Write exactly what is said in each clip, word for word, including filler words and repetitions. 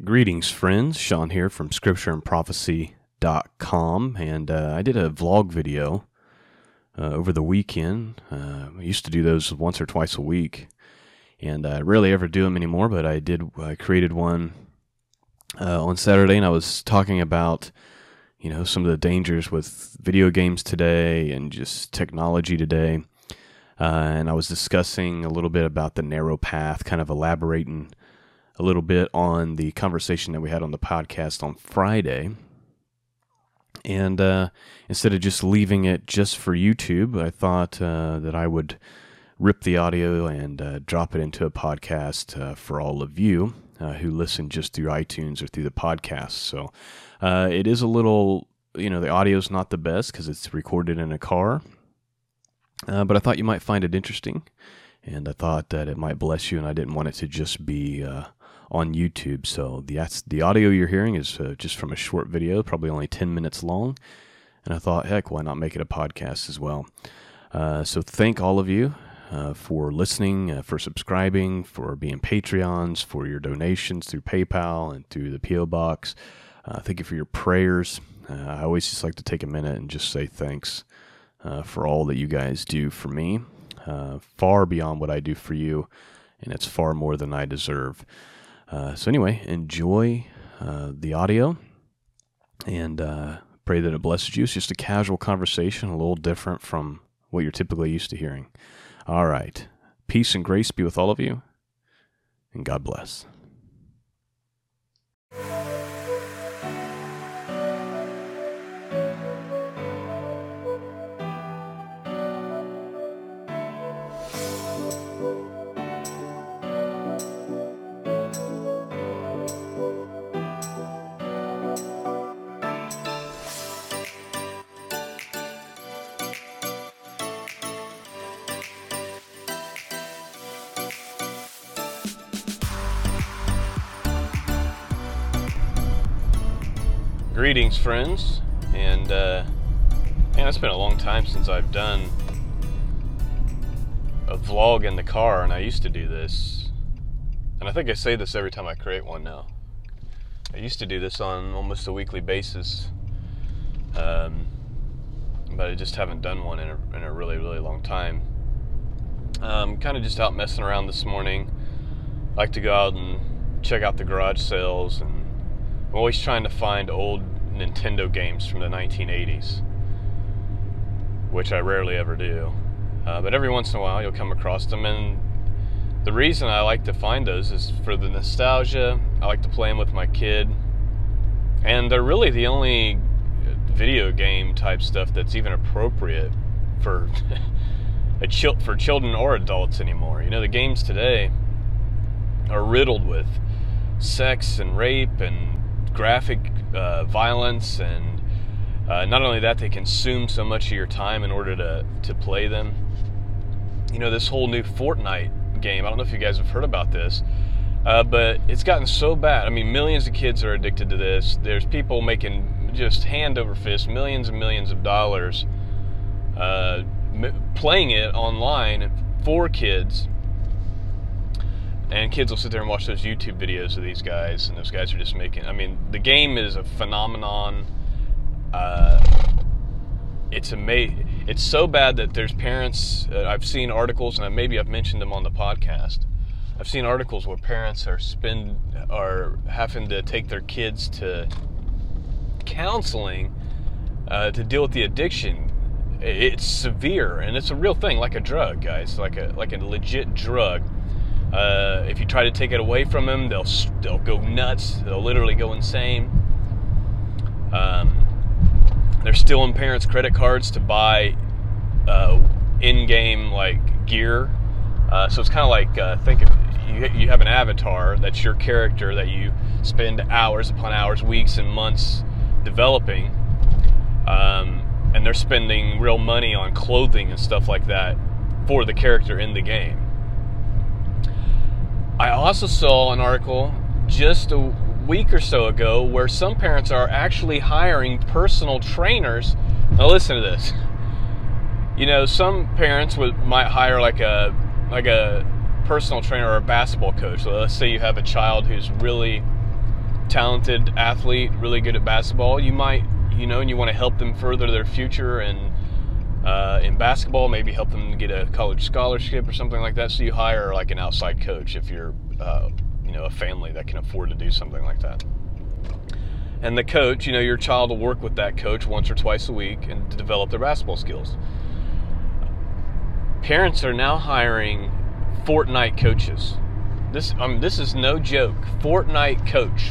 Greetings, friends. Sean here from scripture and prophecy dot com, and uh, I did a vlog video uh, over the weekend. Uh, I used to do those once or twice a week, and I rarely ever do them anymore, but I did. I created one uh, on Saturday, and I was talking about, you know, some of the dangers with video games today and just technology today, uh, and I was discussing a little bit about the narrow path, kind of elaborating a little bit on the conversation that we had on the podcast on Friday. And uh, instead of just leaving it just for YouTube, I thought uh, that I would rip the audio and uh, drop it into a podcast uh, for all of you uh, who listen just through iTunes or through the podcast. So uh, it is a little, you know, the audio's not the best because it's recorded in a car, uh, but I thought you might find it interesting, and I thought that it might bless you, and I didn't want it to just be Uh, on YouTube. So the the audio you're hearing is uh, just from a short video, probably only ten minutes long. And I thought, heck, why not make it a podcast as well? Uh, so thank all of you uh, for listening, uh, for subscribing, for being Patreons, for your donations through PayPal and through the P O Box. Uh, thank you for your prayers. Uh, I always just like to take a minute and just say thanks uh, for all that you guys do for me, uh, far beyond what I do for you, and it's far more than I deserve. Uh, so anyway, enjoy uh, the audio, and uh, pray that it blesses you. It's just a casual conversation, a little different from what you're typically used to hearing. All right. Peace and grace be with all of you, and God bless. Greetings, friends, and uh, man, it's been a long time since I've done a vlog in the car, and I used to do this, and I think I say this every time I create one now. I used to do this on almost a weekly basis, um, but I just haven't done one in a, in a really, really long time. Um, kind of just out messing around this morning. I like to go out and check out the garage sales, and I'm always trying to find old Nintendo games from the nineteen eighties, which I rarely ever do. Uh, but every once in a while you'll come across them, and the reason I like to find those is for the nostalgia. I like to play them with my kid, and they're really the only video game type stuff that's even appropriate for a chil- for children or adults anymore. You know, the games today are riddled with sex and rape and graphic uh, violence, and uh, not only that, they consume so much of your time in order to, to play them. You know, this whole new Fortnite game, I don't know if you guys have heard about this, uh, but it's gotten so bad. I mean, millions of kids are addicted to this. There's people making just hand over fist millions and millions of dollars uh, m- playing it online for kids. And kids will sit there and watch those YouTube videos of these guys, and those guys are just making, I mean, the game is a phenomenon. Uh, it's amazing. It's so bad that there's parents, uh, I've seen articles, and maybe I've mentioned them on the podcast. I've seen articles where parents are spend, are having to take their kids to counseling uh, to deal with the addiction. It's severe, and it's a real thing, like a drug, guys, like a like a legit drug. Uh, if you try to take it away from them, they'll they'll go nuts. They'll literally go insane. Um, they're stealing parents' credit cards to buy uh, in-game like gear. Uh, so it's kind of like uh, think of, you you have an avatar that's your character that you spend hours upon hours, weeks and months developing, um, and they're spending real money on clothing and stuff like that for the character in the game. I also saw an article just a week or so ago where some parents are actually hiring personal trainers. Now listen to this. You know, some parents would might hire like a like a personal trainer or a basketball coach. So let's say you have a child who's really talented athlete, really good at basketball, you might, you know, and you want to help them further their future and uh, in basketball, maybe help them get a college scholarship or something like that. So you hire like an outside coach if you're, uh, you know, a family that can afford to do something like that. And the coach, you know, your child will work with that coach once or twice a week and to develop their basketball skills. Parents are now hiring Fortnite coaches. This, I mean, this is no joke. Fortnite coach.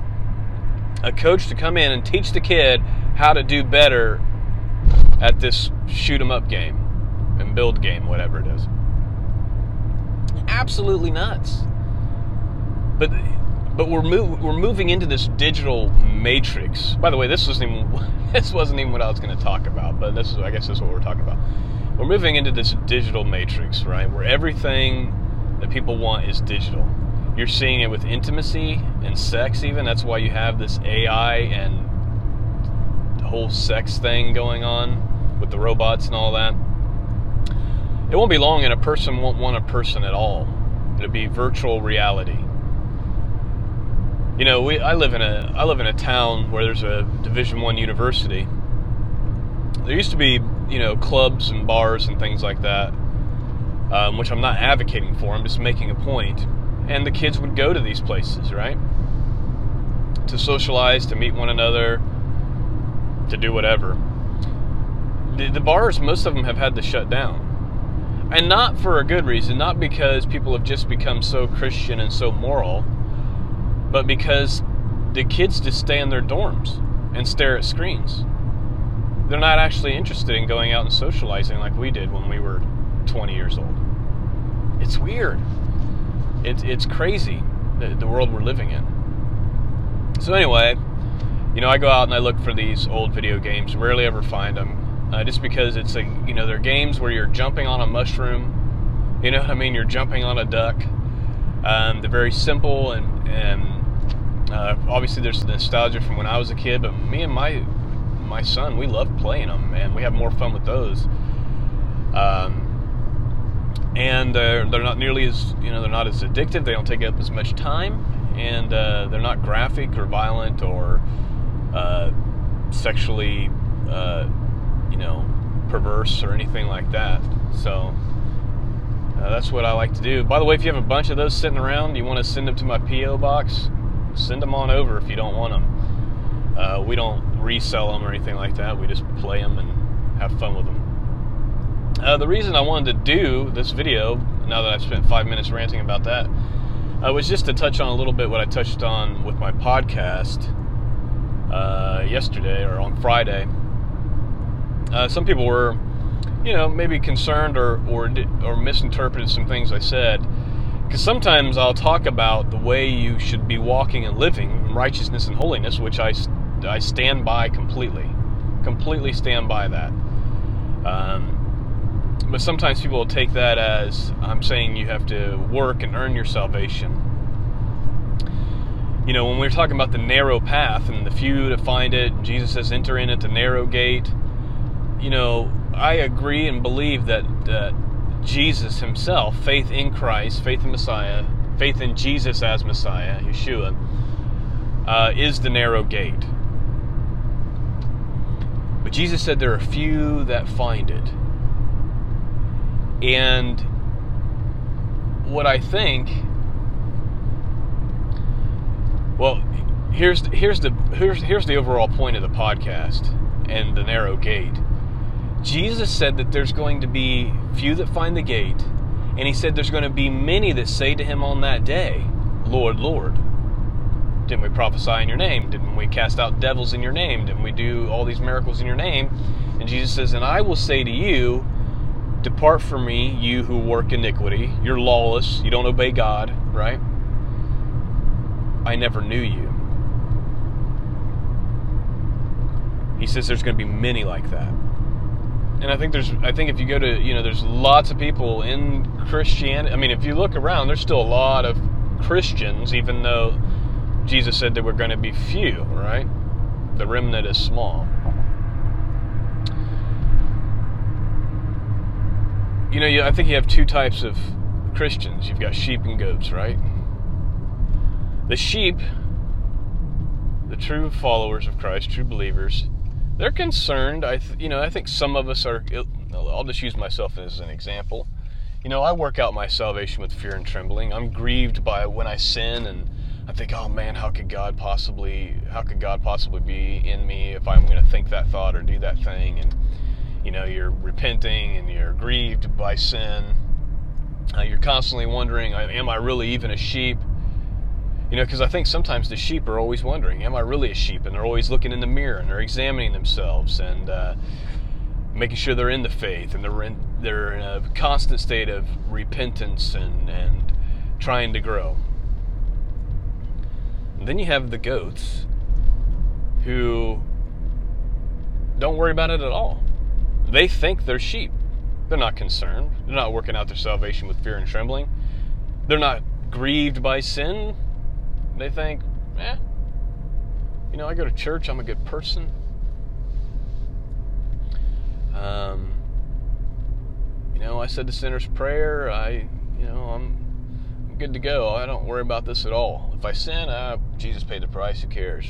A coach to come in and teach the kid how to do better at this shoot 'em up game and build game, whatever it is. Absolutely nuts. But but we're move, we're moving into this digital matrix. By the way, this wasn't even this wasn't even what I was going to talk about, but this is I guess this is what we're talking about. We're moving into this digital matrix, right? Where everything that people want is digital. You're seeing it with intimacy and sex even. That's why you have this A I and the whole sex thing going on with the robots and all that. It won't be long and a person won't want a person at all. It'll be virtual reality. You know, we I live in a I live in a town where there's a Division One university. There used to be, you know, clubs and bars and things like that, um, which I'm not advocating for. I'm just making a point. And the kids would go to these places, right? To socialize, to meet one another, to do whatever. The, the bars, most of them have had to shut down. And not for a good reason, not because people have just become so Christian and so moral, but because the kids just stay in their dorms and stare at screens. They're not actually interested in going out and socializing like we did when we were twenty years old. It's weird. It's it's crazy, the, the world we're living in. So anyway, you know, I go out and I look for these old video games. Rarely ever find them, uh, just because it's a you know they're games where you're jumping on a mushroom. You know what I mean? You're jumping on a duck. Um, they're very simple and and uh, obviously there's nostalgia from when I was a kid. But me and my my son, we love playing them, and we have more fun with those. Um, and uh, they're not nearly as you know they're not as addictive. They don't take up as much time, and uh, they're not graphic or violent or uh, sexually uh, you know perverse or anything like that. So uh, that's what I like to do. By the way, if you have a bunch of those sitting around, you want to send them to my P O box, send them on over if you don't want them. Uh, we don't resell them or anything like that. We just play them and have fun with them. Uh, the reason I wanted to do this video, now that I've spent five minutes ranting about that, uh, was just to touch on a little bit what I touched on with my podcast uh, yesterday or on Friday. Uh, some people were, you know, maybe concerned or or or misinterpreted some things I said, because sometimes I'll talk about the way you should be walking and living in righteousness and holiness, which I I stand by completely, completely stand by that. Um, but sometimes people will take that as I'm saying you have to work and earn your salvation. You know, when we're talking about the narrow path and the few to find it, Jesus says, enter in at the narrow gate. You know, I agree and believe that uh, Jesus himself, faith in Christ, faith in Messiah, faith in Jesus as Messiah, Yeshua, uh, is the narrow gate. But Jesus said there are few that find it. And what I think, well, here's here's the here's here's the overall point of the podcast and the narrow gate. Jesus said that there's going to be few that find the gate, and he said there's going to be many that say to him on that day, Lord, Lord, didn't we prophesy in your name? Didn't we cast out devils in your name? Didn't we do all these miracles in your name? And Jesus says, and I will say to you, depart from me, you who work iniquity. You're lawless. You don't obey God, right? I never knew you. He says there's going to be many like that. And I think there's, I think if you go to, you know, there's lots of people in Christianity. I mean, if you look around, there's still a lot of Christians, even though Jesus said there were going to be few, right? The remnant is small. You know, you, I think you have two types of Christians. You've got sheep and goats, right? The sheep the true followers of Christ, true believers, they're concerned. I, th- you know, I think some of us are. I'll just use myself as an example. You know, I work out my salvation with fear and trembling. I'm grieved by when I sin, and I think, oh man, how could God possibly, how could God possibly be in me if I'm going to think that thought or do that thing? And you know, you're repenting and you're grieved by sin. Uh, you're constantly wondering, am I really even a sheep? You know, because I think sometimes the sheep are always wondering, am I really a sheep? And they're always looking in the mirror and they're examining themselves and uh, making sure they're in the faith, and they're in, they're in a constant state of repentance and, and trying to grow. And then you have the goats who don't worry about it at all. They think they're sheep. They're not concerned. They're not working out their salvation with fear and trembling. They're not grieved by sin. They think, eh, you know, I go to church, I'm a good person. Um, you know, I said the sinner's prayer, I, you know, I'm, I'm good to go. I don't worry about this at all. If I sin, uh, Jesus paid the price, who cares?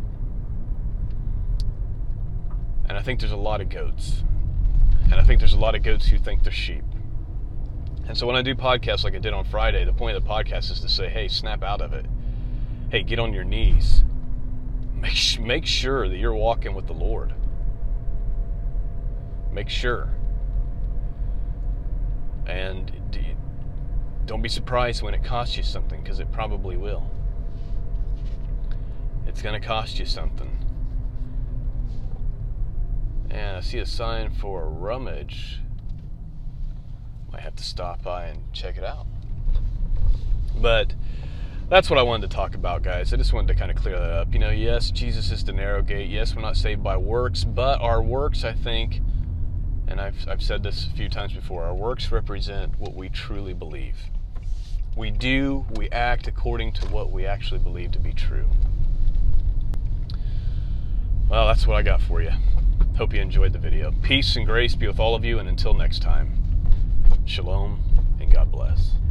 And I think there's a lot of goats. And I think there's a lot of goats who think they're sheep. And so when I do podcasts like I did on Friday, the point of the podcast is to say, hey, snap out of it. Hey, get on your knees. Make, make sure that you're walking with the Lord. Make sure. And don't be surprised when it costs you something, because it probably will. It's going to cost you something. And I see a sign for Rummage. Might have to stop by and check it out. But that's what I wanted to talk about, guys. I just wanted to kind of clear that up. You know, yes, Jesus is the narrow gate. Yes, we're not saved by works, but our works, I think, and I've, I've said this a few times before, our works represent what we truly believe. We do, we act according to what we actually believe to be true. Well, that's what I got for you. Hope you enjoyed the video. Peace and grace be with all of you, and until next time, shalom and God bless.